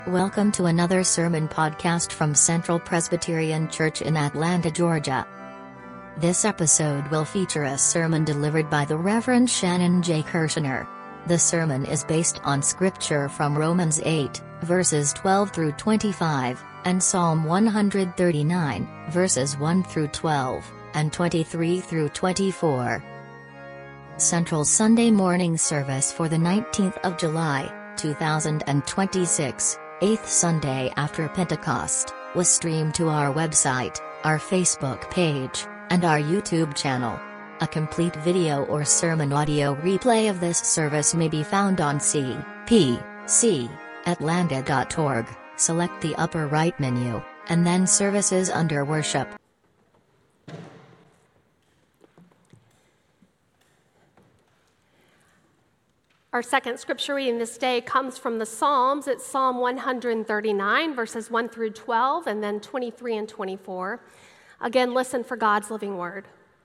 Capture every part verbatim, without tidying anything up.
Welcome to another sermon podcast from Central Presbyterian Church in Atlanta, Georgia. This episode will feature a sermon delivered by the Reverend Shannon J. Kirshner. The sermon is based on scripture from Romans eight, verses twelve through twenty-five, and Psalm one hundred thirty-nine, verses one through twelve, and twenty-three through twenty-four. Central Sunday morning service for the nineteenth of July, two thousand twenty-six, eighth Sunday after Pentecost, was streamed to our website, our Facebook page, and our YouTube channel. A complete video or sermon audio replay of this service may be found on c p c atlanta dot org. Select the upper right menu, and then Services under Worship. Our second scripture reading this day comes from the Psalms. It's Psalm one hundred thirty-nine, verses one through twelve, and then twenty-three and twenty-four. Again, listen for God's living word.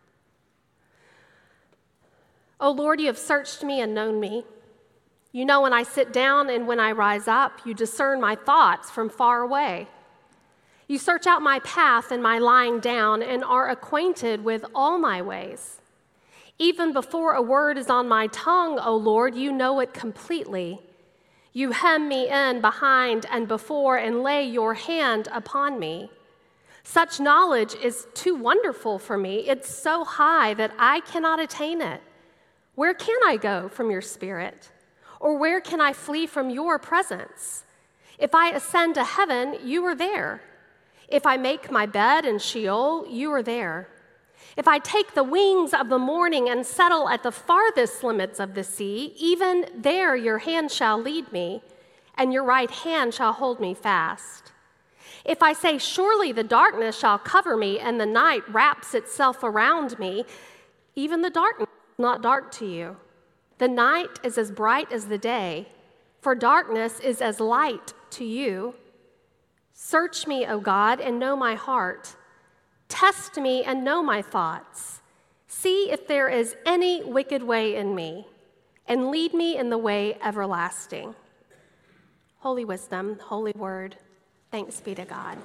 O Lord, you have searched me and known me. You know when I sit down and when I rise up. You discern my thoughts from far away. You search out my path and my lying down and are acquainted with all my ways. Even before a word is on my tongue, O Lord, you know it completely. You hem me in behind and before and lay your hand upon me. Such knowledge is too wonderful for me. It's so high that I cannot attain it. Where can I go from your spirit? Or where can I flee from your presence? If I ascend to heaven, you are there. If I make my bed in Sheol, you are there. If I take the wings of the morning and settle at the farthest limits of the sea, even there your hand shall lead me, and your right hand shall hold me fast. If I say, surely the darkness shall cover me, and the night wraps itself around me, even the darkness is not dark to you. The night is as bright as the day, for darkness is as light to you. Search me, O God, and know my heart. Test me and know my thoughts. See if there is any wicked way in me, and lead me in the way everlasting. Holy wisdom, holy word, thanks be to God.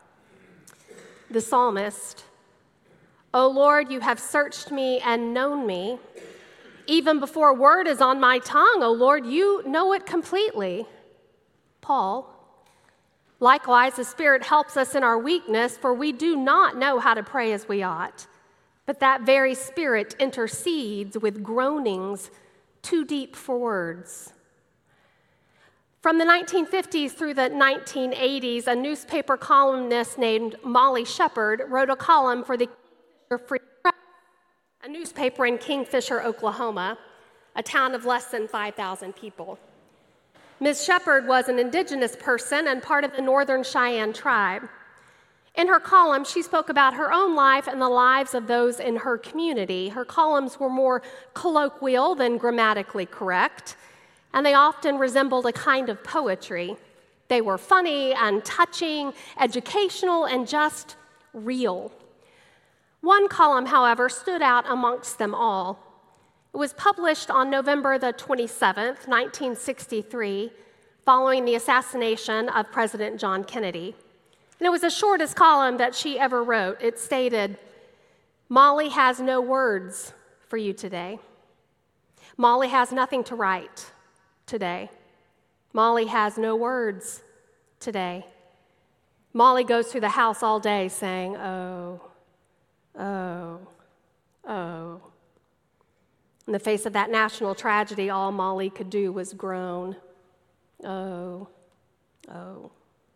The psalmist, O Lord, you have searched me and known me. Even before a word is on my tongue, O Lord, you know it completely. Paul, likewise, the Spirit helps us in our weakness, for we do not know how to pray as we ought. But that very Spirit intercedes with groanings too deep for words. From the nineteen fifties through the nineteen eighties, a newspaper columnist named Molly Shepard wrote a column for the Kingfisher Free Press, a newspaper in Kingfisher, Oklahoma, a town of less than five thousand people. Miz Shepard was an indigenous person and part of the Northern Cheyenne tribe. In her column, she spoke about her own life and the lives of those in her community. Her columns were more colloquial than grammatically correct, and they often resembled a kind of poetry. They were funny and touching, educational, and just real. One column, however, stood out amongst them all. It was published on November the twenty-seventh, nineteen sixty-three, following the assassination of President John Kennedy. And it was the shortest column that she ever wrote. It stated, Molly has no words for you today. Molly has nothing to write today. Molly has no words today. Molly goes through the house all day saying, oh, oh, oh. In the face of that national tragedy, all Molly could do was groan, oh, oh.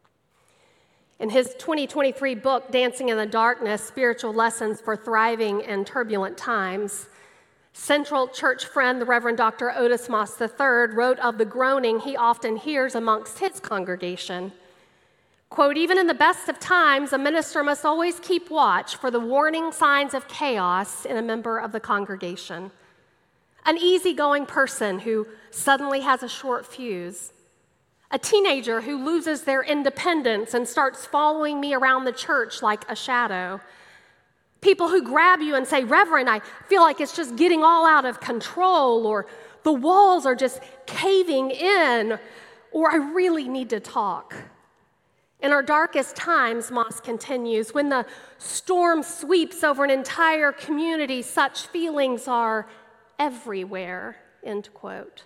In his twenty twenty-three book, Dancing in the Darkness, Spiritual Lessons for Thriving in Turbulent Times, Central Church friend, the Reverend Doctor Otis Moss the third, wrote of the groaning he often hears amongst his congregation. Quote, even in the best of times, a minister must always keep watch for the warning signs of chaos in a member of the congregation. An easygoing person who suddenly has a short fuse. A teenager who loses their independence and starts following me around the church like a shadow. People who grab you and say, Reverend, I feel like it's just getting all out of control, or the walls are just caving in, or I really need to talk. In our darkest times, Moss continues, when the storm sweeps over an entire community, such feelings are everywhere, end quote.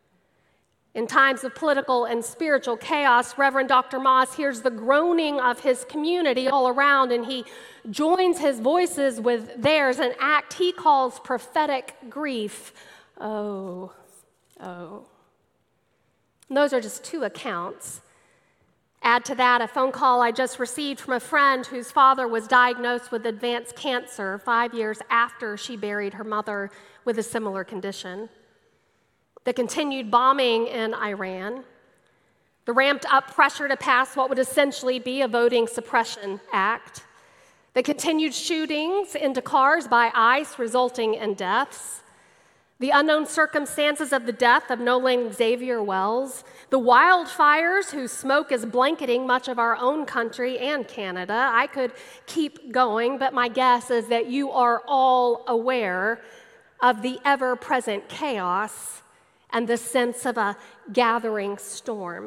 In times of political and spiritual chaos, Reverend Doctor Moss hears the groaning of his community all around, and he joins his voices with theirs, an act he calls prophetic grief. Oh, oh. And those are just two accounts. Add to that a phone call I just received from a friend whose father was diagnosed with advanced cancer five years after she buried her mother with a similar condition. The continued bombing in Iran, the ramped up pressure to pass what would essentially be a voting suppression act, the continued shootings into cars by ICE resulting in deaths, the unknown circumstances of the death of Nolan Xavier Wells, the wildfires whose smoke is blanketing much of our own country and Canada. I could keep going, but my guess is that you are all aware of the ever-present chaos and the sense of a gathering storm.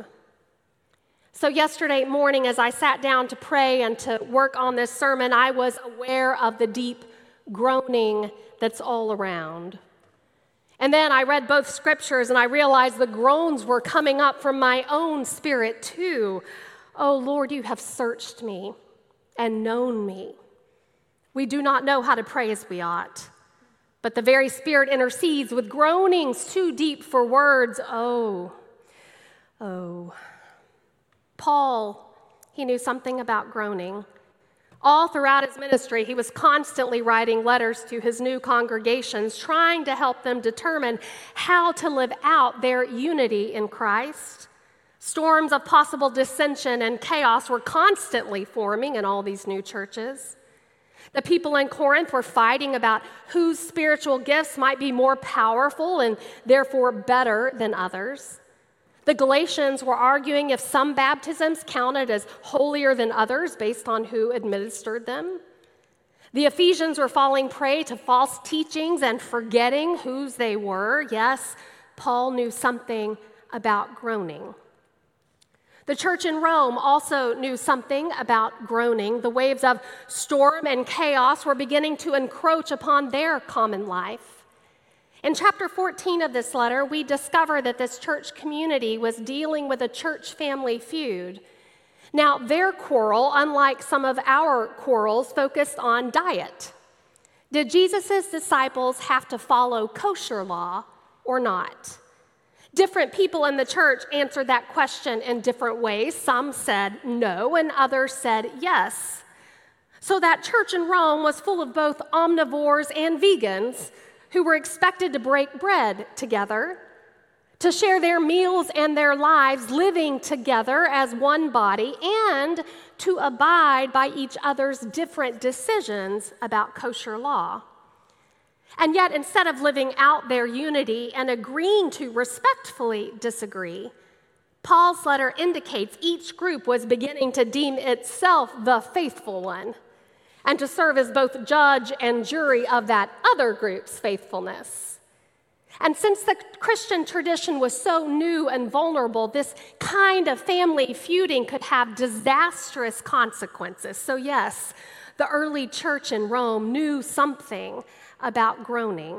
So yesterday morning, as I sat down to pray and to work on this sermon, I was aware of the deep groaning that's all around. And then I read both scriptures, and I realized the groans were coming up from my own spirit too. Oh, Lord, you have searched me and known me. We do not know how to pray as we ought, but the very Spirit intercedes with groanings too deep for words. Oh, oh. Paul, he knew something about groaning. All throughout his ministry, he was constantly writing letters to his new congregations, trying to help them determine how to live out their unity in Christ. Storms of possible dissension and chaos were constantly forming in all these new churches. The people in Corinth were fighting about whose spiritual gifts might be more powerful and therefore better than others. The Galatians were arguing if some baptisms counted as holier than others based on who administered them. The Ephesians were falling prey to false teachings and forgetting whose they were. Yes, Paul knew something about groaning. The church in Rome also knew something about groaning. The waves of storm and chaos were beginning to encroach upon their common life. In chapter fourteen of this letter, we discover that this church community was dealing with a church family feud. Now, their quarrel, unlike some of our quarrels, focused on diet. Did Jesus' disciples have to follow kosher law or not? Different people in the church answered that question in different ways. Some said no, and others said yes. So that church in Rome was full of both omnivores and vegans who were expected to break bread together, to share their meals and their lives living together as one body, and to abide by each other's different decisions about kosher law. And yet, instead of living out their unity and agreeing to respectfully disagree, Paul's letter indicates each group was beginning to deem itself the faithful one and to serve as both judge and jury of that other group's faithfulness. And since the Christian tradition was so new and vulnerable, this kind of family feuding could have disastrous consequences. So yes, the early church in Rome knew something about groaning.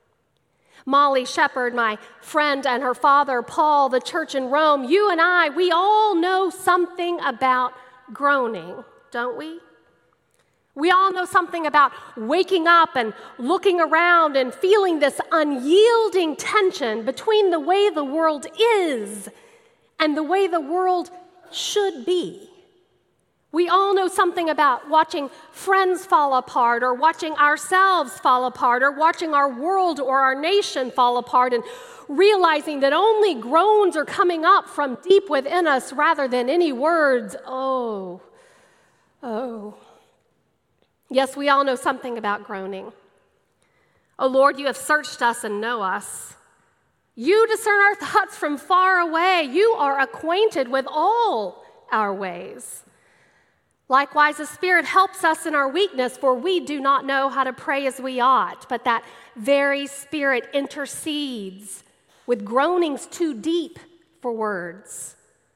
Molly Shepard, my friend, and her father, Paul, the church in Rome, you and I, we all know something about groaning, don't we? We all know something about waking up and looking around and feeling this unyielding tension between the way the world is and the way the world should be. We all know something about watching friends fall apart, or watching ourselves fall apart, or watching our world or our nation fall apart, and realizing that only groans are coming up from deep within us rather than any words. Oh, oh. Yes, we all know something about groaning. Oh Lord, you have searched us and know us. You discern our thoughts from far away. You are acquainted with all our ways. Likewise, the Spirit helps us in our weakness, for we do not know how to pray as we ought, but that very Spirit intercedes with groanings too deep for words.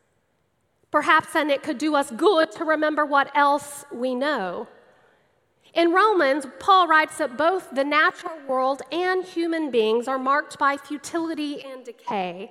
Perhaps then it could do us good to remember what else we know. In Romans, Paul writes that both the natural world and human beings are marked by futility and decay.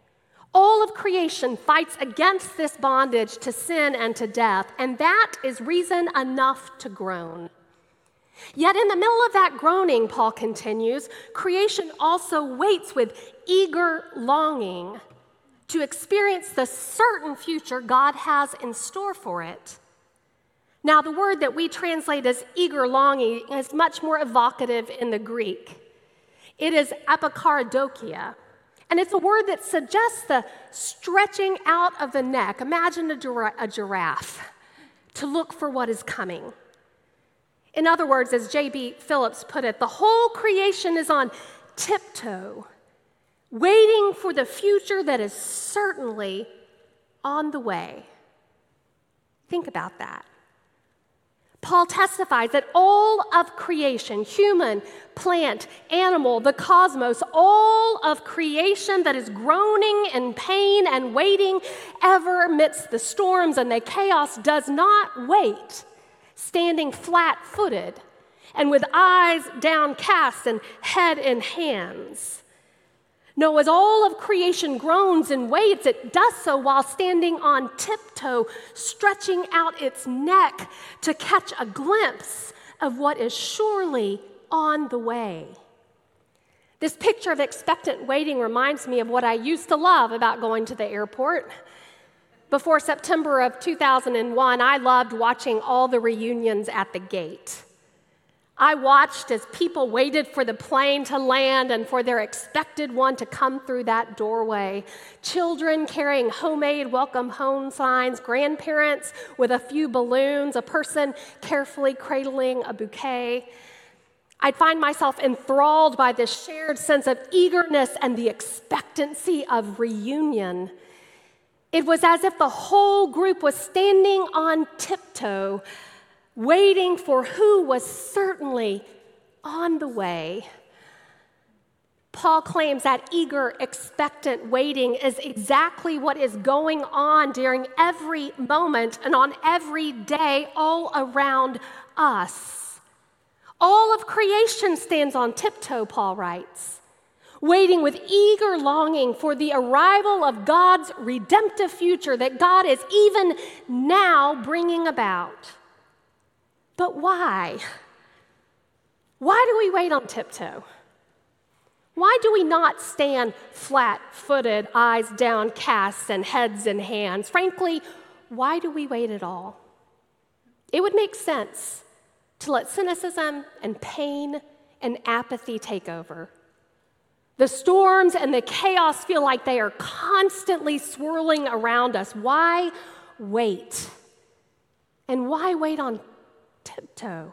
All of creation fights against this bondage to sin and to death, and that is reason enough to groan. Yet in the middle of that groaning, Paul continues, creation also waits with eager longing to experience the certain future God has in store for it. Now, the word that we translate as eager longing is much more evocative in the Greek. It is epikaradokia, and it's a word that suggests the stretching out of the neck. Imagine a, gir- a giraffe to look for what is coming. In other words, as J B Phillips put it, the whole creation is on tiptoe, waiting for the future that is certainly on the way. Think about that. Paul testifies that all of creation, human, plant, animal, the cosmos, all of creation that is groaning in pain and waiting ever amidst the storms and the chaos does not wait, standing flat-footed and with eyes downcast and head in hands. No, as all of creation groans and waits, it does so while standing on tiptoe, stretching out its neck to catch a glimpse of what is surely on the way. This picture of expectant waiting reminds me of what I used to love about going to the airport. Before September of two thousand one, I loved watching all the reunions at the gate. I watched as people waited for the plane to land and for their expected one to come through that doorway. Children carrying homemade welcome home signs, grandparents with a few balloons, a person carefully cradling a bouquet. I'd find myself enthralled by this shared sense of eagerness and the expectancy of reunion. It was as if the whole group was standing on tiptoe, waiting for who was certainly on the way. Paul claims that eager, expectant waiting is exactly what is going on during every moment and on every day all around us. All of creation stands on tiptoe, Paul writes, waiting with eager longing for the arrival of God's redemptive future that God is even now bringing about. But why? Why do we wait on tiptoe? Why do we not stand flat-footed, eyes downcast, and heads in hands? Frankly, why do we wait at all? It would make sense to let cynicism and pain and apathy take over. The storms and the chaos feel like they are constantly swirling around us. Why wait? And why wait on tiptoe?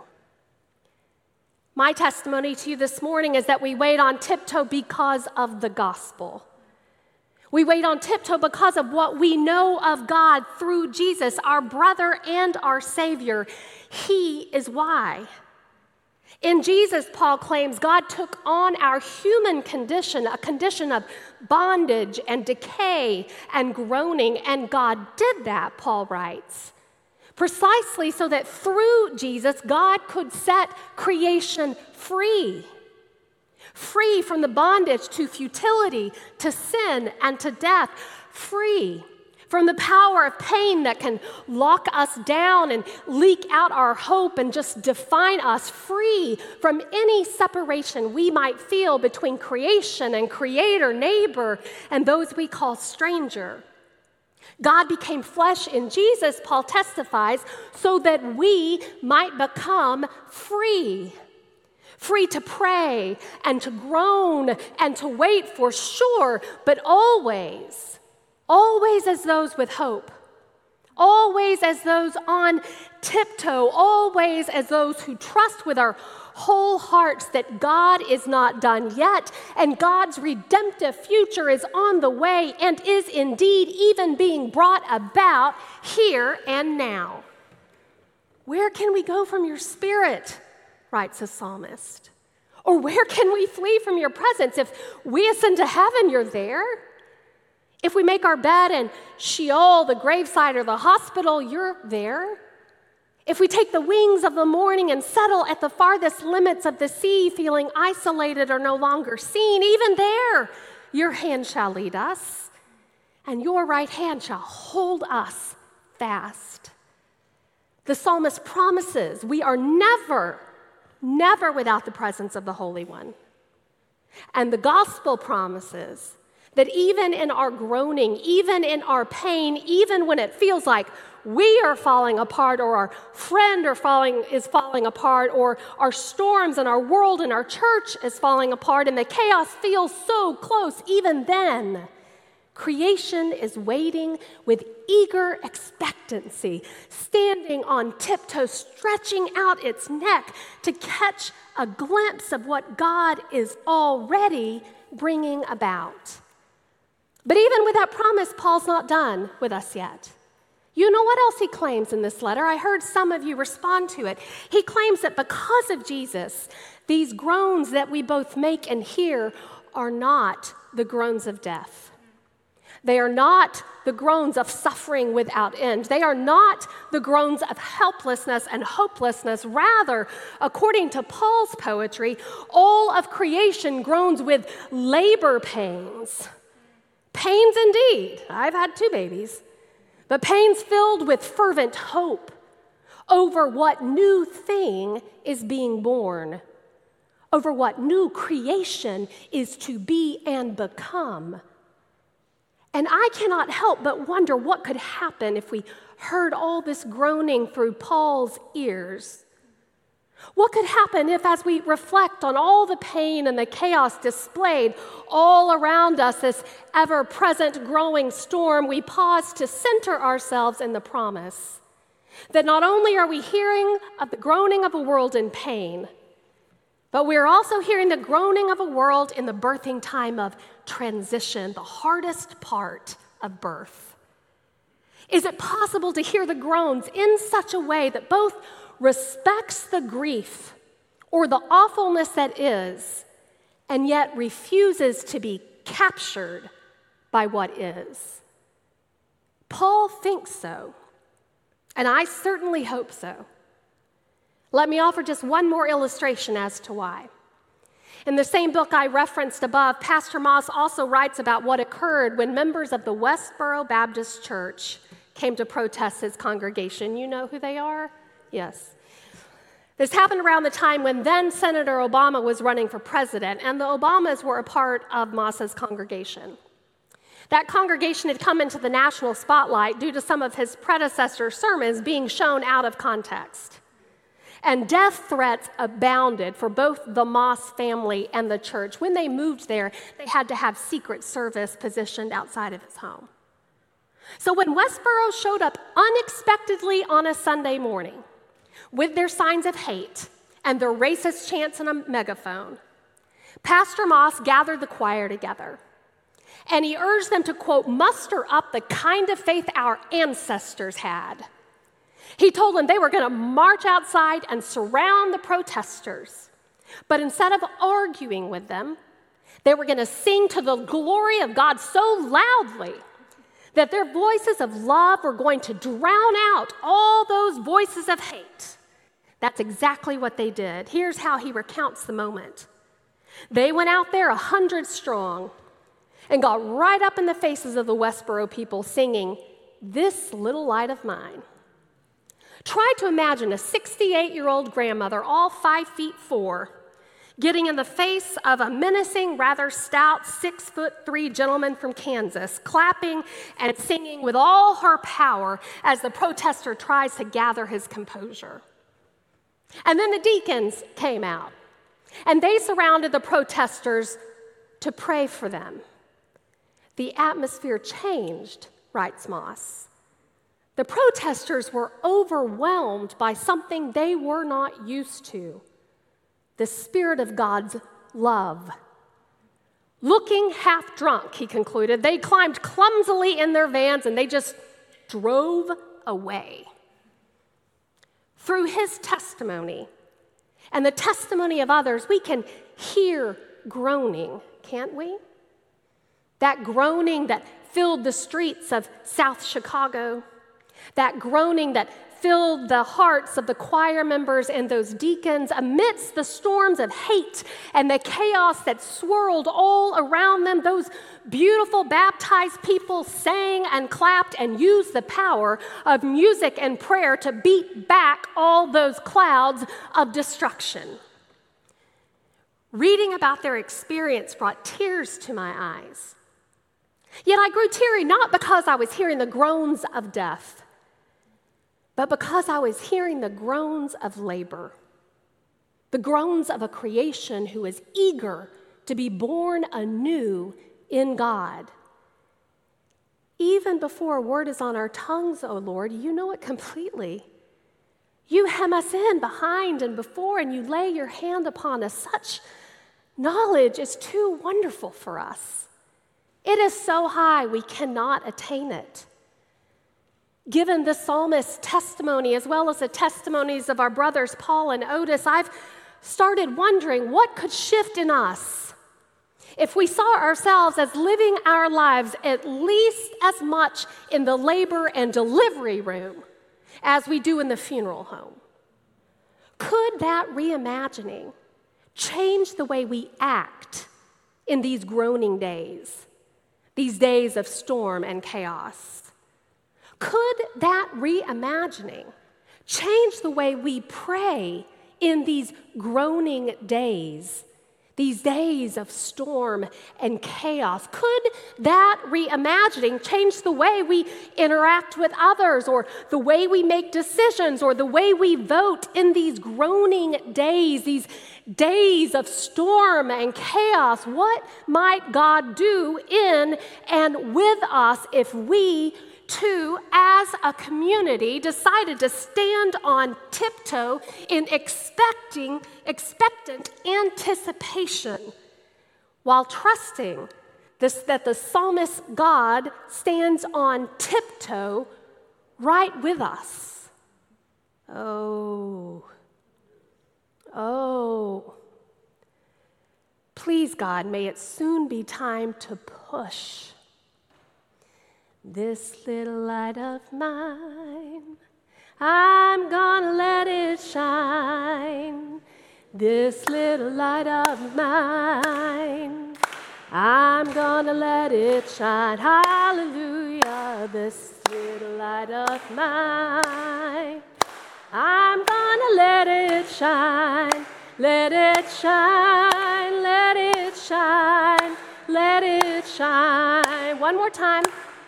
My testimony to you this morning is that we wait on tiptoe because of the gospel. We wait on tiptoe because of what we know of God through Jesus, our brother and our Savior. He is why. In Jesus, Paul claims, God took on our human condition, a condition of bondage and decay and groaning, and God did that, Paul writes, precisely so that through Jesus, God could set creation free. Free from the bondage to futility, to sin, and to death. Free from the power of pain that can lock us down and leak out our hope and just define us. Free from any separation we might feel between creation and creator, neighbor, and those we call stranger. God became flesh in Jesus, Paul testifies, so that we might become free. Free to pray and to groan and to wait for sure, but always, always as those with hope. Always as those on tiptoe. Always as those who trust with our whole hearts that God is not done yet, and God's redemptive future is on the way and is indeed even being brought about here and now. Where can we go from your spirit, writes a psalmist? Or where can we flee from your presence? If we ascend to heaven, you're there. If we make our bed in Sheol, the gravesite, or the hospital, you're there. If we take the wings of the morning and settle at the farthest limits of the sea, feeling isolated or no longer seen, even there, your hand shall lead us, and your right hand shall hold us fast. The psalmist promises we are never, never without the presence of the Holy One. And the gospel promises that even in our groaning, even in our pain, even when it feels like we are falling apart, or our friend are falling, is falling apart, or our storms and our world and our church is falling apart, and the chaos feels so close, even then, creation is waiting with eager expectancy, standing on tiptoes, stretching out its neck to catch a glimpse of what God is already bringing about. But even with that promise, Paul's not done with us yet. You know what else he claims in this letter? I heard some of you respond to it. He claims that because of Jesus, these groans that we both make and hear are not the groans of death. They are not the groans of suffering without end. They are not the groans of helplessness and hopelessness. Rather, according to Paul's poetry, all of creation groans with labor pains. Pains indeed. I've had two babies. But pains filled with fervent hope over what new thing is being born, over what new creation is to be and become. And I cannot help but wonder what could happen if we heard all this groaning through Paul's ears. What could happen if, as we reflect on all the pain and the chaos displayed all around us, this ever-present growing storm, we pause to center ourselves in the promise that not only are we hearing of the groaning of a world in pain, but we are also hearing the groaning of a world in the birthing time of transition, the hardest part of birth. Is it possible to hear the groans in such a way that both respects the grief or the awfulness that is, and yet refuses to be captured by what is? Paul thinks so, and I certainly hope so. Let me offer just one more illustration as to why. In the same book I referenced above, Pastor Moss also writes about what occurred when members of the Westboro Baptist Church came to protest his congregation. You know who they are? Yes. This happened around the time when then Senator Obama was running for president, and the Obamas were a part of Moss's congregation. That congregation had come into the national spotlight due to some of his predecessor sermons being shown out of context. And death threats abounded for both the Moss family and the church. When they moved there, they had to have Secret Service positioned outside of his home. So when Westboro showed up unexpectedly on a Sunday morning with their signs of hate and their racist chants in a megaphone, Pastor Moss gathered the choir together, and he urged them to, quote, muster up the kind of faith our ancestors had. He told them they were going to march outside and surround the protesters, but instead of arguing with them, they were going to sing to the glory of God so loudly that their voices of love were going to drown out all those voices of hate. That's exactly what they did. Here's how he recounts the moment. They went out there a hundred strong and got right up in the faces of the Westboro people singing, "This Little Light of Mine." Try to imagine a sixty-eight-year-old grandmother, all five feet four, getting in the face of a menacing, rather stout, six-foot-three gentleman from Kansas, clapping and singing with all her power as the protester tries to gather his composure. And then the deacons came out, and they surrounded the protesters to pray for them. The atmosphere changed, writes Moss. The protesters were overwhelmed by something they were not used to, the Spirit of God's love. Looking half drunk, he concluded, they climbed clumsily in their vans and they just drove away. Through his testimony and the testimony of others, we can hear groaning, can't we? That groaning that filled the streets of South Chicago, that groaning that filled the hearts of the choir members and those deacons amidst the storms of hate and the chaos that swirled all around them. Those beautiful baptized people sang and clapped and used the power of music and prayer to beat back all those clouds of destruction. Reading about their experience brought tears to my eyes. Yet I grew teary not because I was hearing the groans of death, but because I was hearing the groans of labor, the groans of a creation who is eager to be born anew in God. Even before a word is on our tongues, O Lord, you know it completely. You hem us in behind and before, and you lay your hand upon us. Such knowledge is too wonderful for us. It is so high we cannot attain it. Given the psalmist's testimony, as well as the testimonies of our brothers Paul and Otis, I've started wondering what could shift in us if we saw ourselves as living our lives at least as much in the labor and delivery room as we do in the funeral home. Could that reimagining change the way we act in these groaning days, these days of storm and chaos? Could that reimagining change the way we pray in these groaning days, these days of storm and chaos? Could that reimagining change the way we interact with others, or the way we make decisions, or the way we vote in these groaning days, these days of storm and chaos? What might God do in and with us if we too, as a community, decided to stand on tiptoe in expecting, expectant anticipation, while trusting this, that the psalmist God stands on tiptoe right with us? Oh, oh. Please, God, may it soon be time to push this little light of mine. I'm gonna let it shine. This little light of mine, I'm gonna let it shine. Hallelujah. This little light of mine, I'm gonna let it shine. Let it shine, let it shine, let it shine. One more time.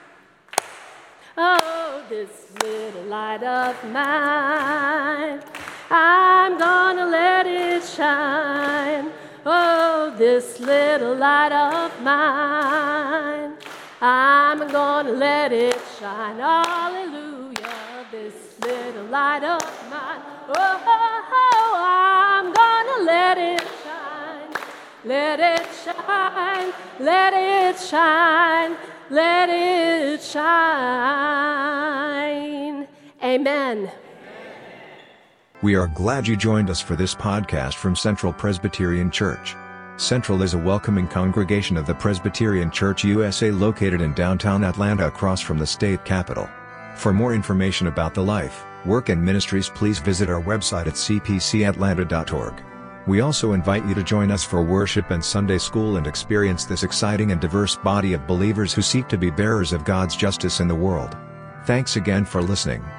Oh, this little light of mine, I'm gonna let it shine. Oh, this little light of mine, I'm gonna let it shine. Hallelujah, this little light of mine. Oh, oh, oh, I'm gonna let it shine. Let it shine, let it shine. Let it shine. Amen. We are glad you joined us for this podcast from Central Presbyterian Church. Central is a welcoming congregation of the Presbyterian Church U S A located in downtown Atlanta across from the state capitol. For more information about the life, work and ministries, please visit our website at c p c atlanta dot org. We also invite you to join us for worship and Sunday school and experience this exciting and diverse body of believers who seek to be bearers of God's justice in the world. Thanks again for listening.